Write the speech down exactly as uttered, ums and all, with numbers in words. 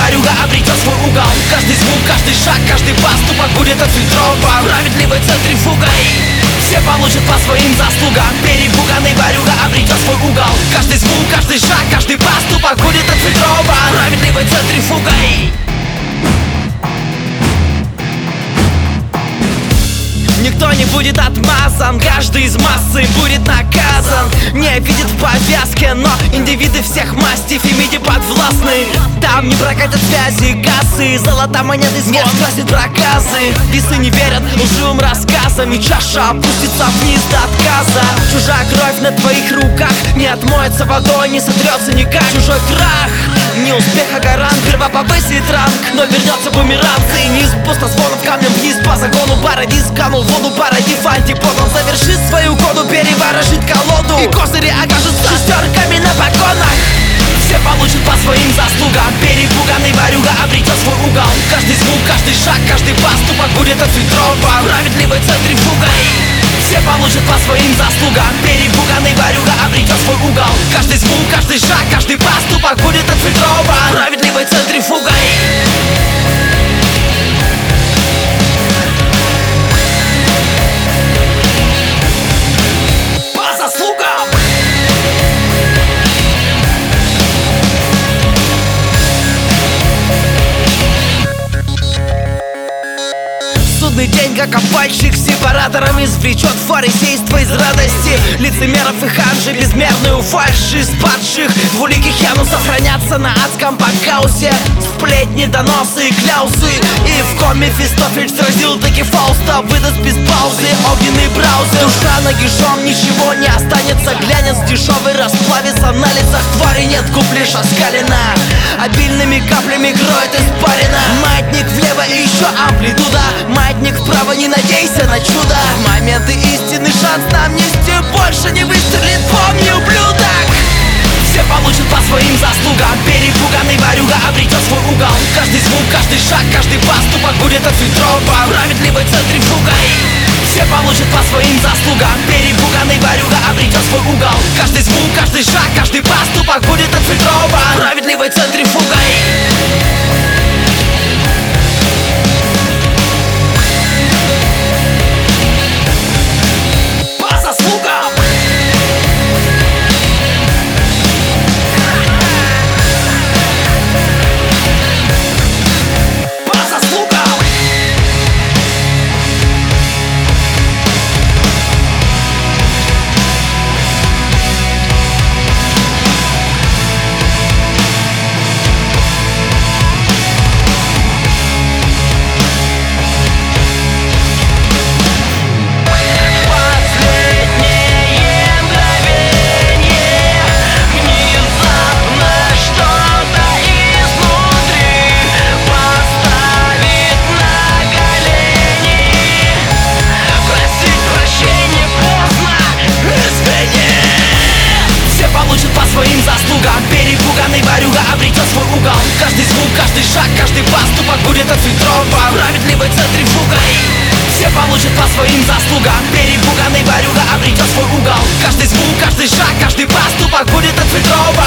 ворюга обретет свой угол. Каждый звук, каждый шаг, каждый поступок будет отфильтрован справедливой центрифугой. Все получат по своим заслугам. Перепуганный ворюга обретет свой угол. Каждый звук, каждый шаг, каждый поступок будет отфильтрован справедливой центрифугой. Никто не будет отмазан, каждый из массы будет наказан. Не видит в повязке, но индивиды всех мастей Фемиде подвластны. Там не прокатят связи, кассы, золота монеты, звон красит проказы. Весы не верят лживым рассказам, и чаша опустится вниз до отказа. Чужая кровь на твоих руках не отмоется водой, не сотрется никак. Чужой крах, не успех, а гарант. Сперва повысит ранг, но вернется бумеранг. Циниз, пустозвонов камнем вниз по загону. Парадис канул в воду, парадив антипод. Он завершит свою коду, переворожит колоду, и козыри окажутся шестерками на погонах. Все получат по своим заслугам. Перепуганный ворюга обретет свой угол. Каждый звук, каждый шаг, каждый поступок будет отфильтрован справедливой центрифугой. Все получат по своим заслугам. Перепуганный ворюга обретет свой угол. Каждый звук, каждый шаг, каждый поступок будет отфильтрован справедливой центрифугой. День, как опальщик сепаратором извлечет фарисейство из радости лицемеров и ханжи, безмерную фальшь из падших двуликих янусов хранятся на адском покаусе. Сплетни, доносы и кляусы, и в коме Фистофель сразил таки Фауста. Выдаст без паузы огненный браузер. Душа нагишом, ничего не останется. Глянец дешевый расплавится на лицах твари. Нет губ, лишь оскалена, обильными каплями кроет испарина. Маятник влево и еще амплитуда. Маятник вправо, не надейся на чудо. В моменты истины шанс на амнистию больше не выстрелит, помни, ублюдок. Все получат по своим заслугам. Перепуганный ворюга обретет свой угол. Каждый звук, каждый шаг, каждый поступок будет отфильтрован справедливой центрифугой. Все получат по своим заслугам. Перепуганный ворюга обретет свой угол. Каждый звук, каждый шаг, каждый поступок будет отфильтрован справедливой центрифугой. Перепуганный ворюга обретет свой угол. Каждый звук, каждый шаг, каждый поступок будет отфильтрован справедливой центрифугой. Все получат по своим заслугам. Перепуганный ворюга обретет свой угол. Каждый звук, каждый шаг, каждый поступок будет отфильтрован